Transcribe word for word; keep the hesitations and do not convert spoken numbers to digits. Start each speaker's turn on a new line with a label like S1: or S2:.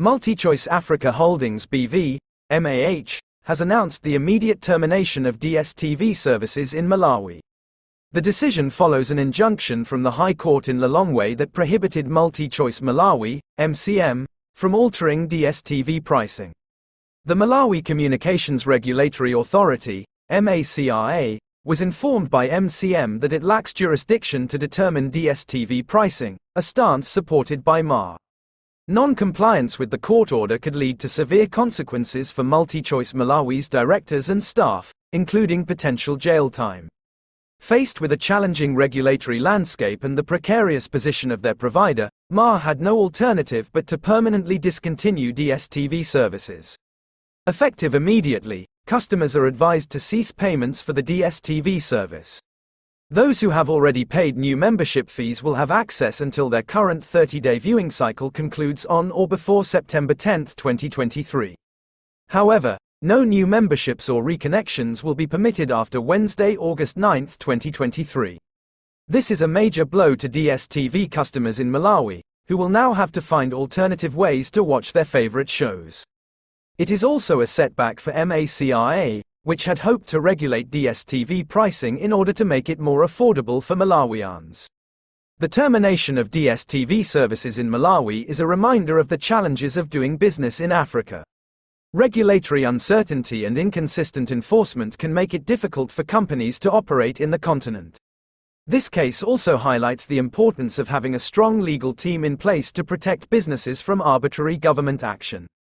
S1: MultiChoice Africa Holdings B V, M A H, has announced the immediate termination of D S T V services in Malawi. The decision follows an injunction from the High Court in Lilongwe that prohibited MultiChoice Malawi, M C M, from altering D S T V pricing. The Malawi Communications Regulatory Authority, M A C R A, was informed by M C M that it lacks jurisdiction to determine D S T V pricing, a stance supported by M A R. Non-compliance with the court order could lead to severe consequences for MultiChoice Malawi's directors and staff, including potential jail time. Faced with a challenging regulatory landscape and the precarious position of their provider, M A R had no alternative but to permanently discontinue D S T V services. Effective immediately, customers are advised to cease payments for the D S T V service. Those who have already paid new membership fees will have access until their current thirty-day viewing cycle concludes on or before September tenth, twenty twenty-three. However, no new memberships or reconnections will be permitted after Wednesday, August ninth, twenty twenty-three. This is a major blow to D S T V customers in Malawi, who will now have to find alternative ways to watch their favorite shows. It is also a setback for M A C R A, which had hoped to regulate D S T V pricing in order to make it more affordable for Malawians. The termination of D S T V services in Malawi is a reminder of the challenges of doing business in Africa. Regulatory uncertainty and inconsistent enforcement can make it difficult for companies to operate in the continent. This case also highlights the importance of having a strong legal team in place to protect businesses from arbitrary government action.